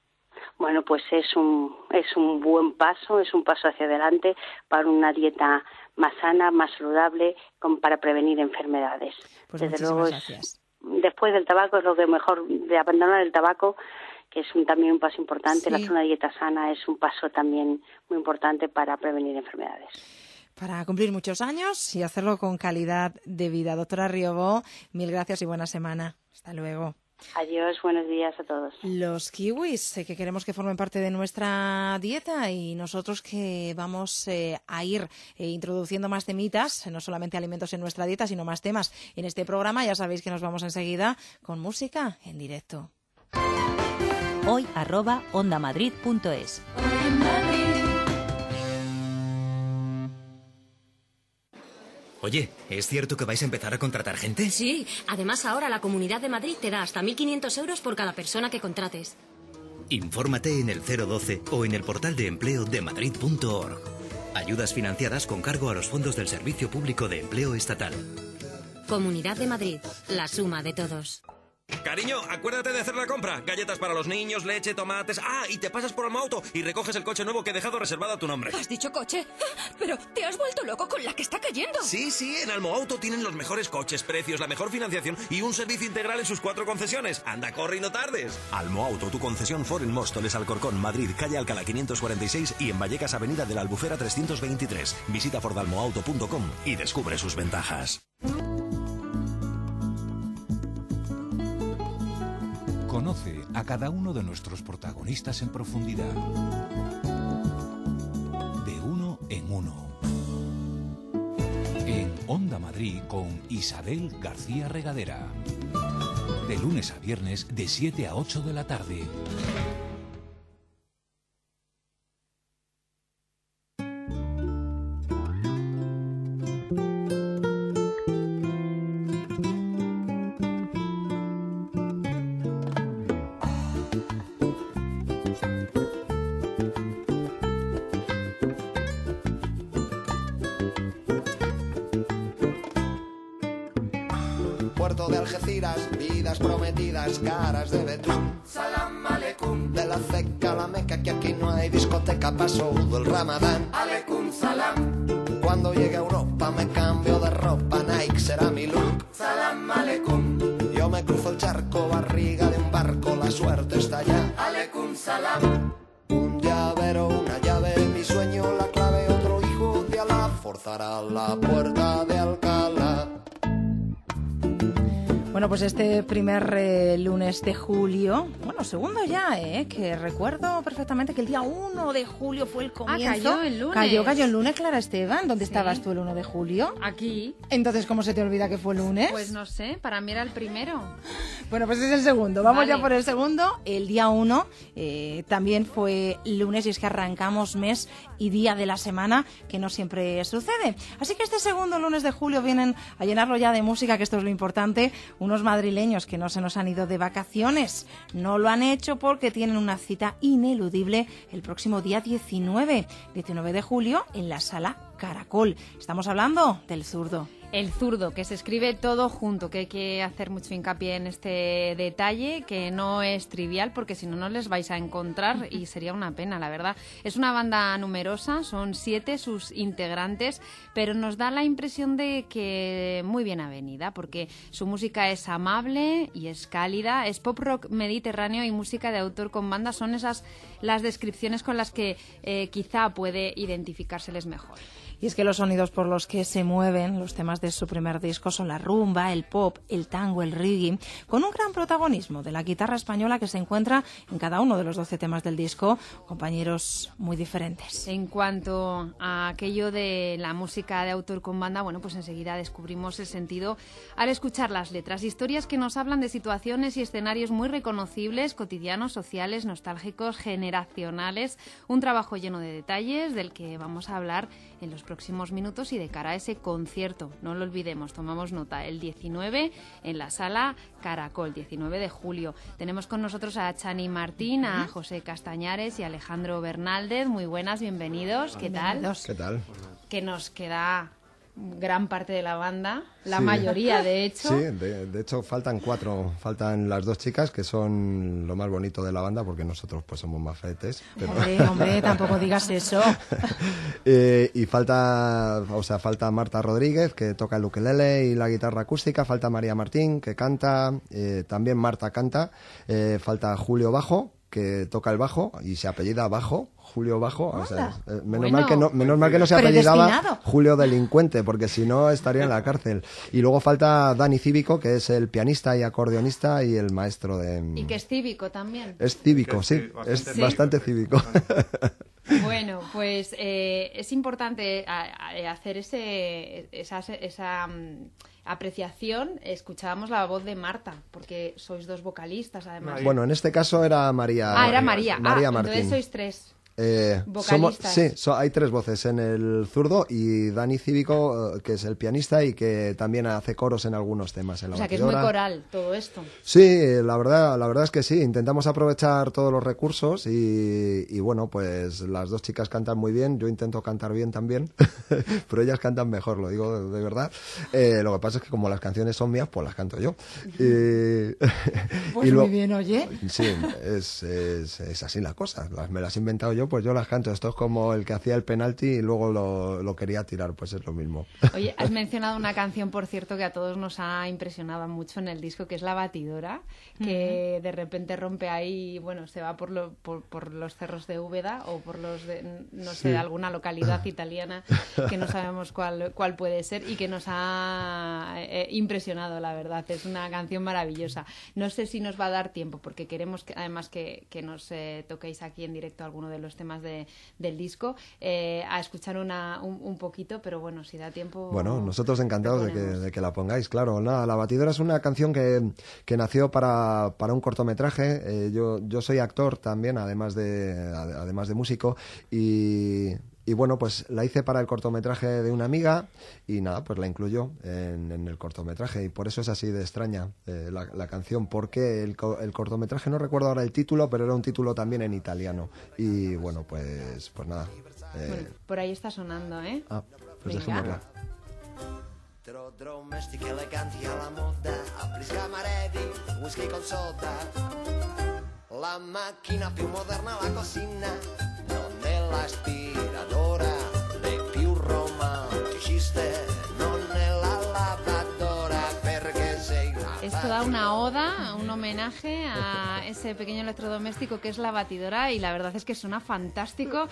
Bueno, pues es un es un buen paso, es un paso hacia adelante para una dieta más sana, más saludable, con, para prevenir enfermedades. Pues Desde muchísimas luego, gracias. Es, después del tabaco es lo que mejor, de abandonar el tabaco, que es un, también un paso importante, sí. La una dieta sana es un paso también muy importante para prevenir enfermedades. Para cumplir muchos años y hacerlo con calidad de vida. Doctora Riobó, mil gracias y buena semana. Hasta luego. Adiós, buenos días a todos. Los kiwis, eh, que queremos que formen parte de nuestra dieta y nosotros que vamos eh, a ir eh, introduciendo más temitas, no solamente alimentos en nuestra dieta, sino más temas en este programa. Ya sabéis que nos vamos enseguida con música en directo. Hoy arroba ondamadrid punto es. Oye, ¿es cierto que vais a empezar a contratar gente? Sí, además ahora la Comunidad de Madrid te da hasta mil quinientos euros por cada persona que contrates. Infórmate en el cero doce o en el portal de empleo de madrid punto org. Ayudas financiadas con cargo a los fondos del Servicio Público de Empleo Estatal. Comunidad de Madrid, la suma de todos. Cariño, acuérdate de hacer la compra. Galletas para los niños, leche, tomates... Ah, y te pasas por Almoauto y recoges el coche nuevo que he dejado reservado a tu nombre. ¿Has dicho coche? Pero te has vuelto loco con la que está cayendo. Sí, sí, en Almoauto tienen los mejores coches, precios, la mejor financiación y un servicio integral en sus cuatro concesiones. Anda, corre y no tardes. Almoauto, tu concesión Ford en Móstoles, Alcorcón, Madrid, calle Alcalá quinientos cuarenta y seis y en Vallecas, avenida de la Albufera trescientos veintitrés. Visita ford almoauto punto com y descubre sus ventajas. Conoce a cada uno de nuestros protagonistas en profundidad. De uno en uno. En Onda Madrid con Isabel García Regadera. De lunes a viernes de siete a ocho de la tarde. Puerto de Algeciras, vidas prometidas, caras de betún. Salam aleikum. De la Ceca a la Meca, que aquí no hay discoteca, pasó el Ramadán. Aleikum salam. Cuando llegue a Europa me cambio de ropa, Nike será mi look. Salam aleikum. Yo me cruzo el charco, barriga de un barco, la suerte está allá. Aleikum salam. Un llavero, una llave, mi sueño, la clave, otro hijo de Alá, forzará la puerta de Alcalá. Bueno, pues este primer eh, lunes de julio, bueno, segundo ya, ¿eh? Que recuerdo perfectamente que el día uno de julio fue el comienzo. Ah, cayó el lunes. Cayó, cayó el lunes, Clara Esteban. ¿Dónde Sí. estabas tú el uno de julio? Aquí. Entonces, ¿cómo se te olvida que fue lunes? Pues no sé, para mí era el primero. Bueno, pues es el segundo. Vamos Vale. ya por el segundo. El día uno eh, también fue lunes y es que arrancamos mes y día de la semana, que no siempre sucede. Así que este segundo lunes de julio vienen a llenarlo ya de música, que esto es lo importante. Unos madrileños que no se nos han ido de vacaciones. No lo han hecho porque tienen una cita ineludible el próximo día diecinueve, diecinueve de julio en la Sala Caracol. Estamos hablando del Zurdo. El Zurdo, que se escribe todo junto, que hay que hacer mucho hincapié en este detalle, que no es trivial, porque si no, no les vais a encontrar y sería una pena, la verdad. Es una banda numerosa, son siete sus integrantes, pero nos da la impresión de que muy bien avenida, porque su música es amable y es cálida, es pop rock mediterráneo y música de autor con banda, son esas las descripciones con las que eh, quizá puede identificárseles mejor. Y es que los sonidos por los que se mueven los temas de su primer disco son la rumba, el pop, el tango, el reggae, con un gran protagonismo de la guitarra española que se encuentra en cada uno de los doce temas del disco, compañeros muy diferentes. En cuanto a aquello de la música de autor con banda, bueno, pues enseguida descubrimos el sentido al escuchar las letras. Historias que nos hablan de situaciones y escenarios muy reconocibles, cotidianos, sociales, nostálgicos, generacionales. Un trabajo lleno de detalles del que vamos a hablar en los próximos minutos y de cara a ese concierto. No lo olvidemos, tomamos nota, el diecinueve en la Sala Caracol, diecinueve de julio. Tenemos con nosotros a Chani Martín, a José Castañares y a Alejandro Bernaldez. Muy buenas, bienvenidos. ¿Qué tal? ¿Qué tal? Que nos queda gran parte de la banda, la Sí. mayoría de hecho. Sí, de, de hecho faltan cuatro, faltan las dos chicas que son lo más bonito de la banda porque nosotros pues somos más fetes. Pero... Hombre, hombre, tampoco digas eso. eh, y falta, o sea, falta Marta Rodríguez que toca el ukelele y la guitarra acústica, falta María Martín que canta, eh, también Marta canta, eh, falta Julio Bajo que toca el bajo y se apellida Bajo, Julio Bajo, o sea, eh, menos, Bueno. mal que no, menos mal que no se apellidaba Predestinado. Julio Delincuente, porque si no estaría en la cárcel. Y luego falta Dani Cívico, que es el pianista y acordeonista y el maestro de... Y que es cívico también. Es cívico, sí, es Sí. bastante cívico. Bueno, pues eh, es importante a- a- hacer ese, esa, esa mm, apreciación. Escuchábamos la voz de Marta, porque sois dos vocalistas además. Bueno, en este caso era María... Ah, era María. María ah, Martín. entonces sois tres. Eh, somos, sí, so, hay tres voces en el zurdo y Dani Cívico, que es el pianista y que también hace coros en algunos temas. En la o sea, batidora. Que es muy coral todo esto. Sí, la verdad, la verdad es que sí. Intentamos aprovechar todos los recursos y, y bueno, pues las dos chicas cantan muy bien. Yo intento cantar bien también, pero ellas cantan mejor, lo digo de, de verdad. Eh, lo que pasa es que como las canciones son mías, pues las canto yo. Y, pues y lo, muy bien, oye. Sí, es, es, es así la cosa. Las, me las he inventado yo, pues yo las canto. Esto es como el que hacía el penalti y luego lo, lo quería tirar, pues es lo mismo. Oye, has mencionado una canción, por cierto, que a todos nos ha impresionado mucho en el disco, que es La Batidora, que uh-huh. de repente rompe ahí, bueno, se va por, lo, por, por los cerros de Úbeda o por los de, no sé, sí. alguna localidad italiana que no sabemos cuál, cuál puede ser y que nos ha eh, impresionado, la verdad. Es una canción maravillosa. No sé si nos va a dar tiempo, porque queremos que, además que, que nos eh, toquéis aquí en directo alguno de los temas de, del disco, eh, a escuchar una, un, un poquito, pero bueno, si da tiempo... Bueno, nosotros encantados de que, de que la pongáis, claro. Nada, La Batidora es una canción que, que nació para, para un cortometraje. Eh, yo, yo soy actor también, además de, además de músico, y... Y bueno, pues la hice para el cortometraje de una amiga y nada, pues la incluyó en, en el cortometraje y por eso es así de extraña eh, la, la canción, porque el, el cortometraje, no recuerdo ahora el título, pero era un título también en italiano y bueno, pues pues nada. Eh... Bueno, por ahí está sonando, ¿eh? Ah, pues dejémosla. Elettrodomestiche eleganti alla moda, appliscamarelli, whisky con soda. La macchina più moderna, la cocina, non è l'aspiradora, le più romanticiste, non è la lavadora, perché sei una... Esto da una oda, un homenaje a ese pequeño electrodoméstico que es la batidora y la verdad es que suena fantástico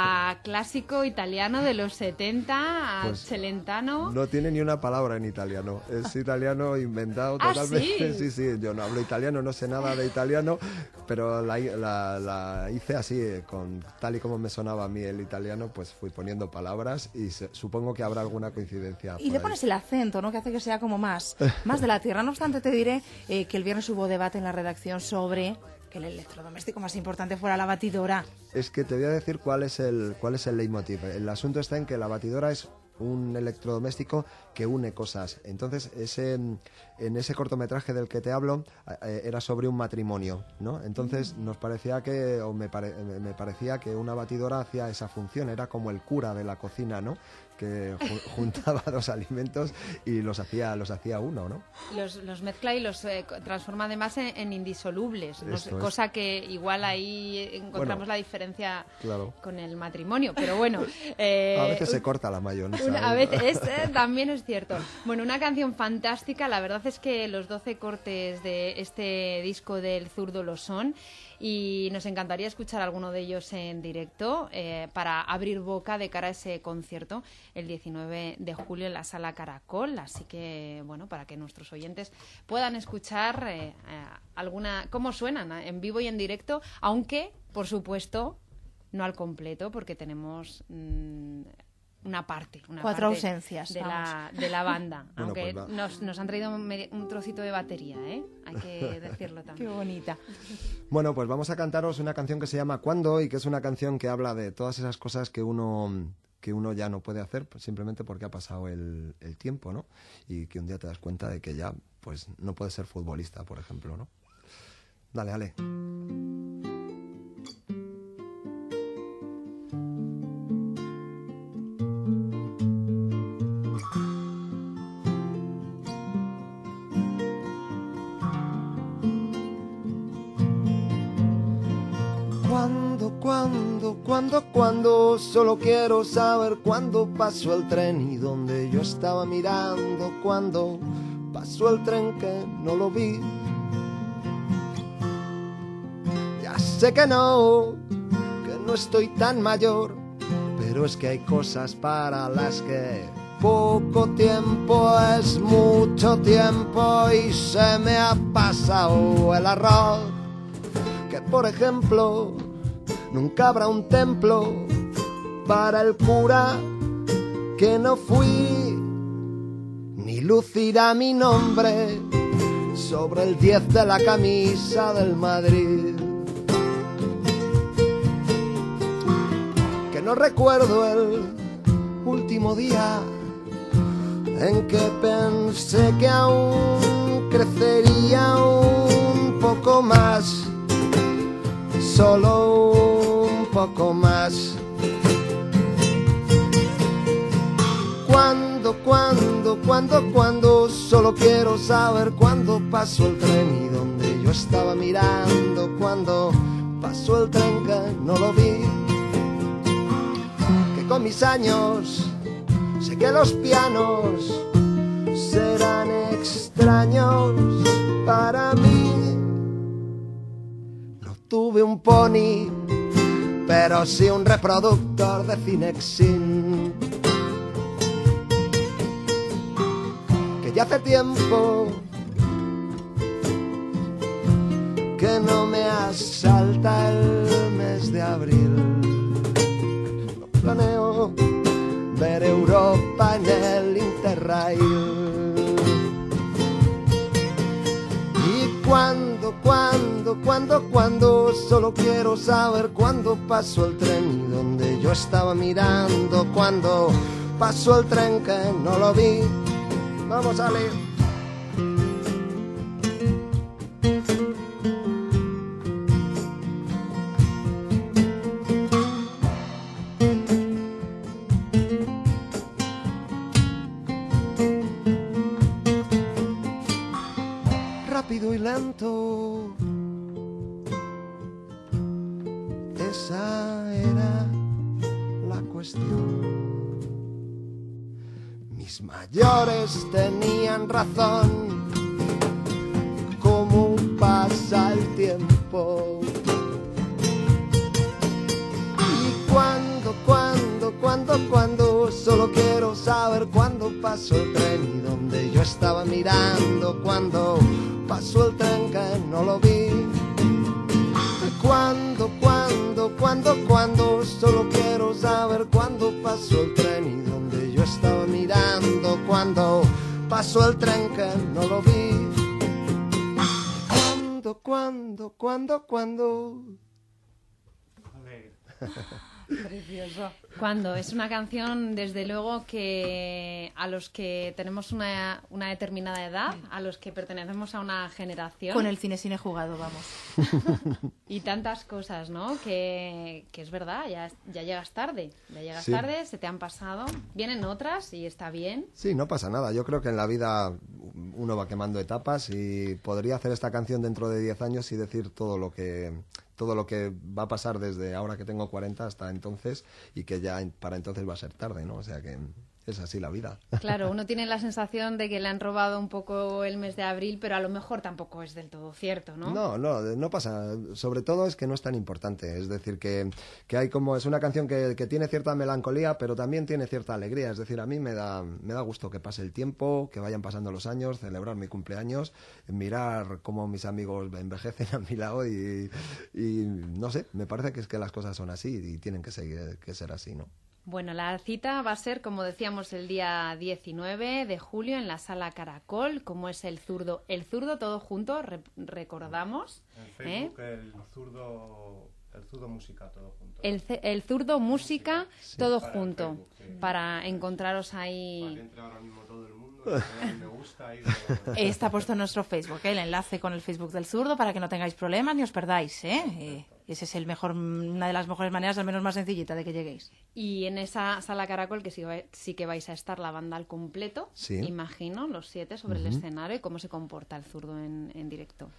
a clásico italiano de los setenta, a pues Celentano. No tiene ni una palabra en italiano, es italiano inventado ¿Ah, totalmente. sí? sí, sí, yo no hablo italiano, no sé nada de italiano, pero la, la, la hice así, con tal y como me sonaba a mí el italiano, pues fui poniendo palabras y se, supongo que habrá alguna coincidencia. Y le pones el acento, ¿no? Que hace que sea como más, más de la tierra. No obstante, te diré eh, que el viernes hubo debate en la redacción sobre que el electrodoméstico más importante fuera la batidora. Es que te voy a decir cuál es el cuál es el leitmotiv. El asunto está en que la batidora es un electrodoméstico que une cosas. Entonces, ese, en ese cortometraje del que te hablo, eh, era sobre un matrimonio, ¿no? Entonces, mm. nos parecía que, o me, pare, me parecía que una batidora hacía esa función, era como el cura de la cocina, ¿no? Que juntaba los alimentos y los hacía los hacía uno, ¿no? Los, los mezcla y los eh, transforma además en, en indisolubles, no sé, cosa que igual ahí encontramos bueno, la diferencia claro. con el matrimonio, pero bueno. Eh, a veces se corta la mayonesa. Una, a veces eh, también es cierto. Bueno, una canción fantástica, la verdad es que los doce cortes de este disco del zurdo lo son. Y nos encantaría escuchar alguno de ellos en directo eh, para abrir boca de cara a ese concierto el diecinueve de julio en la Sala Caracol. Así que, bueno, para que nuestros oyentes puedan escuchar eh, eh, alguna cómo suenan en vivo y en directo, aunque, por supuesto, no al completo, porque tenemos... Mmm, una parte, una cuatro parte ausencias de la, de la banda, bueno, aunque pues nos, nos han traído un, un trocito de batería, ¿eh? Hay que decirlo también. Qué bonita. Bueno, pues vamos a cantaros una canción que se llama ¿Cuándo? Y que es una canción que habla de todas esas cosas que uno que uno ya no puede hacer pues simplemente porque ha pasado el, el tiempo, ¿no? Y que un día te das cuenta de que ya pues no puedes ser futbolista, por ejemplo, ¿no? Dale, dale. Cuando, cuando, cuando, solo quiero saber cuándo pasó el tren y dónde yo estaba mirando, cuando pasó el tren que no lo vi. Ya sé que no, que no estoy tan mayor, pero es que hay cosas para las que poco tiempo es mucho tiempo y se me ha pasado el arroz, que por ejemplo nunca habrá un templo para el cura que no fui, ni lucirá mi nombre sobre el diez de la camisa del Madrid. no recuerdo el último día en que pensé que aún crecería un poco más, solo un poco más. Cuando, cuando, cuando, cuando, solo quiero saber cuándo pasó el tren y donde yo estaba mirando, cuando pasó el tren que no lo vi, que con mis años sé que los pianos serán extraños para mí. No tuve un pony, pero sí un reproductor de Cinexin, que ya hace tiempo que no me asalta el mes de abril. No planeo ver Europa en el Interrail. Y cuando, cuando, cuando, cuando, solo quiero saber cuándo pasó el tren y donde yo estaba mirando, cuando pasó el tren que no lo vi. Vamos a leer. Rápido y lento, esa era la cuestión. Mis mayores tenían razón, cómo pasa el tiempo. Y cuando, cuando, cuando, cuando, solo quiero saber cuándo pasó el tren y donde yo estaba mirando, cuando pasó el tren que no lo vi. Cuando, cuando, cuando, cuando, solo quiero saber cuándo pasó el tren y donde yo estaba mirando, cuando pasó el tren que no lo vi. Cuando, cuando, cuando, cuando. Precioso. Cuando es una canción, desde luego, que a los que tenemos una, una determinada edad, a los que pertenecemos a una generación. Con el cine cine jugado, vamos. Y tantas cosas, ¿no? Que, que es verdad, ya, ya llegas tarde. Ya llegas Sí. tarde, se te han pasado. Vienen otras y está bien. Sí, no pasa nada. Yo creo que en la vida uno va quemando etapas y podría hacer esta canción dentro de diez años y decir todo lo que todo lo que va a pasar desde ahora que tengo cuarenta hasta entonces y que ya para entonces va a ser tarde, ¿no? O sea que es así la vida. Claro, uno tiene la sensación de que le han robado un poco el mes de abril, pero a lo mejor tampoco es del todo cierto, ¿no? No, no, no pasa. Sobre todo es que no es tan importante. Es decir, que, que hay como... Es una canción que, que tiene cierta melancolía, pero también tiene cierta alegría. Es decir, a mí me da, me da gusto que pase el tiempo, que vayan pasando los años, celebrar mi cumpleaños, mirar cómo mis amigos envejecen a mi lado y, y no sé, me parece que es que las cosas son así y tienen que, seguir, que ser así, ¿no? Bueno, la cita va a ser, como decíamos, el día diecinueve de julio en la Sala Caracol, como es el zurdo. El zurdo todo junto, re recordamos. En Facebook, ¿eh? el zurdo... El zurdo música, todo junto. El, el zurdo música, sí. todo Para junto, Facebook, sí. Para encontraros ahí. Para que entre ahora mismo todo el mundo, que le dé me gusta y de... Está puesto en nuestro Facebook, ¿eh? El enlace con el Facebook del zurdo para que no tengáis problemas ni os perdáis, ¿eh? Eh, ese es el mejor, una de las mejores maneras, al menos más sencillita, de que lleguéis. Y en esa Sala Caracol, que sí, sí que vais a estar la banda al completo, sí. Imagino, los siete sobre Uh-huh. el escenario, y cómo se comporta el zurdo en, en directo.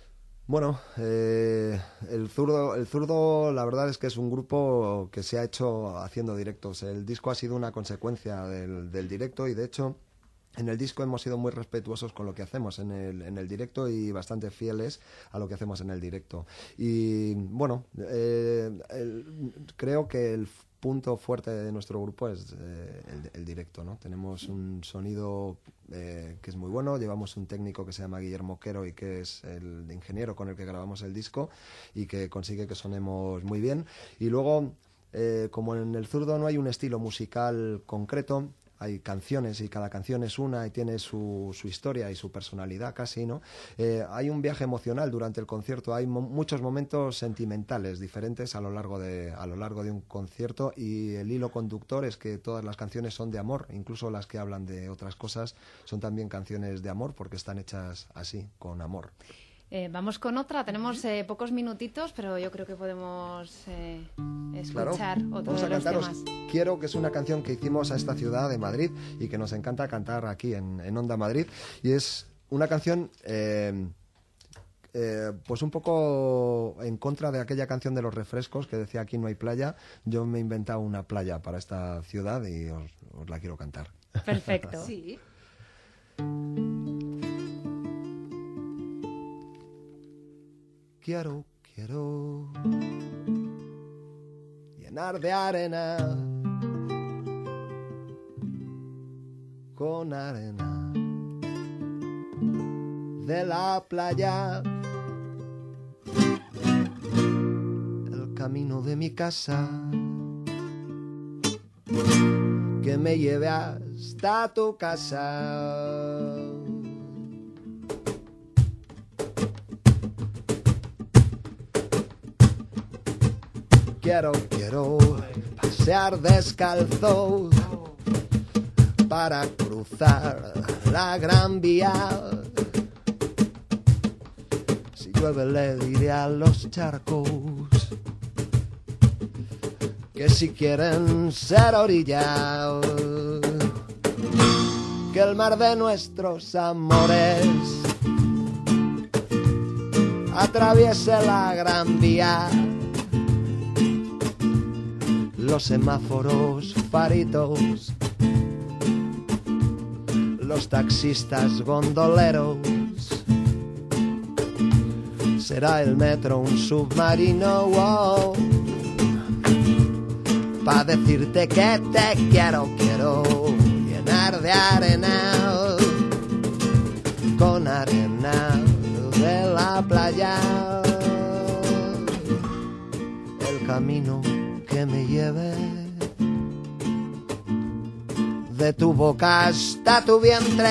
Bueno, eh, el zurdo, el zurdo, la verdad es que es un grupo que se ha hecho haciendo directos. El disco ha sido una consecuencia del, del directo y, de hecho, en el disco hemos sido muy respetuosos con lo que hacemos en el, en el directo y bastante fieles a lo que hacemos en el directo. Y, bueno, eh, el, creo que el punto fuerte de nuestro grupo es eh, el, el directo, ¿no? Tenemos un sonido eh, que es muy bueno, llevamos un técnico que se llama Guillermo Quero y que es el ingeniero con el que grabamos el disco y que consigue que sonemos muy bien. Y luego, eh, como en el zurdo no hay un estilo musical concreto, hay canciones y cada canción es una y tiene su, su historia y su personalidad casi, ¿no? Eh, hay un viaje emocional durante el concierto, hay mo- muchos momentos sentimentales diferentes a lo largo de a lo largo de un concierto, y el hilo conductor es que todas las canciones son de amor, incluso las que hablan de otras cosas son también canciones de amor porque están hechas así, con amor. Eh, vamos con otra, tenemos eh, pocos minutitos, pero yo creo que podemos eh, escuchar Claro. otro Vamos de a los cantaros temas. Quiero, que es una canción que hicimos a esta ciudad de Madrid y que nos encanta cantar aquí en, en Onda Madrid, y es una canción eh, eh, pues un poco en contra de aquella canción de los refrescos que decía aquí no hay playa. Yo me he inventado una playa para esta ciudad y os, os la quiero cantar. Perfecto. Sí. Quiero, quiero llenar de arena, con arena de la playa, el camino de mi casa, que me lleve hasta tu casa. Quiero, quiero pasear descalzo para cruzar la Gran Vía. Si llueve le diré a los charcos que si quieren ser orilla, que el mar de nuestros amores atraviese la Gran Vía. Los semáforos, faritos, los taxistas gondoleros, será el metro un submarino, wow, pa' decirte que te quiero, quiero llenar de arena, con arena de la playa, el camino que me lleve de tu boca hasta tu vientre.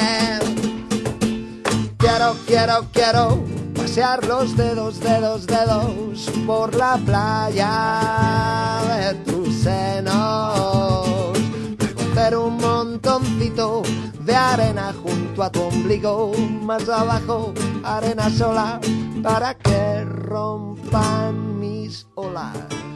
Quiero, quiero, quiero pasear los dedos, dedos, dedos por la playa de tus senos, hacer un montoncito de arena junto a tu ombligo, más abajo arena sola para que rompan mis olas.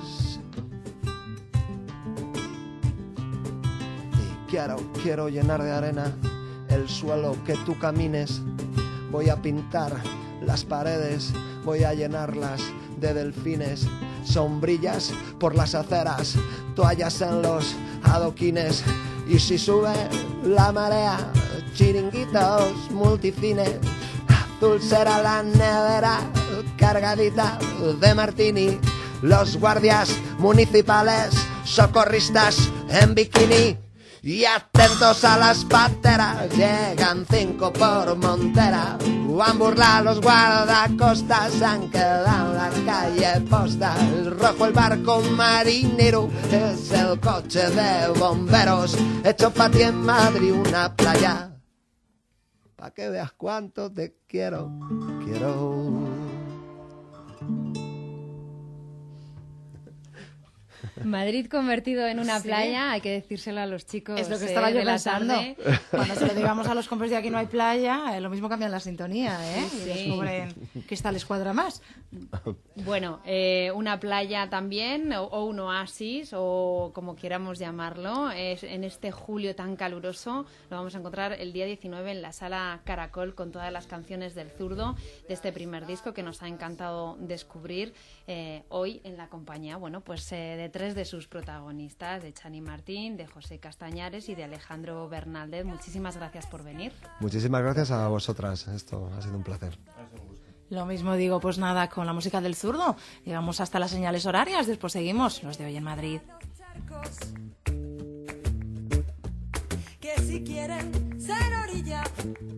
Quiero, quiero llenar de arena el suelo que tú camines. Voy a pintar las paredes, voy a llenarlas de delfines, sombrillas por las aceras, toallas en los adoquines. Y si sube la marea, chiringuitos, multicine, azul será la nevera cargadita de martini. Los guardias municipales, socorristas en bikini. Y atentos a las pateras, llegan cinco por montera. Han burlado los guardacostas, han quedado en la calle posta. El rojo el barco marinero, es el coche de bomberos. Hecho pa' ti en Madrid una playa, pa' que veas cuánto te quiero, quiero. Madrid convertido en una Sí. playa, hay que decírselo a los chicos. Es lo que eh, estaba yo de la pensando. tarde. Cuando se lo digamos a los compres de aquí no hay playa, eh, lo mismo cambian la sintonía, ¿eh? Sí, Y sí. descubren que esta les cuadra más. Bueno, eh, una playa también, o, o un oasis, o como queramos llamarlo, es, en este julio tan caluroso, lo vamos a encontrar el día diecinueve en la Sala Caracol con todas las canciones del Zurdo de este primer disco que nos ha encantado descubrir eh, hoy en la compañía, bueno, pues eh, de tres de sus protagonistas, de Chani Martín, de José Castañares y de Alejandro Bernaldez. Muchísimas gracias por venir. Muchísimas gracias a vosotras, esto ha sido un placer. Lo mismo digo, pues nada, con la música del Zurdo. Llegamos hasta las señales horarias, después seguimos los de Hoy en Madrid. Que si quieren ser orilla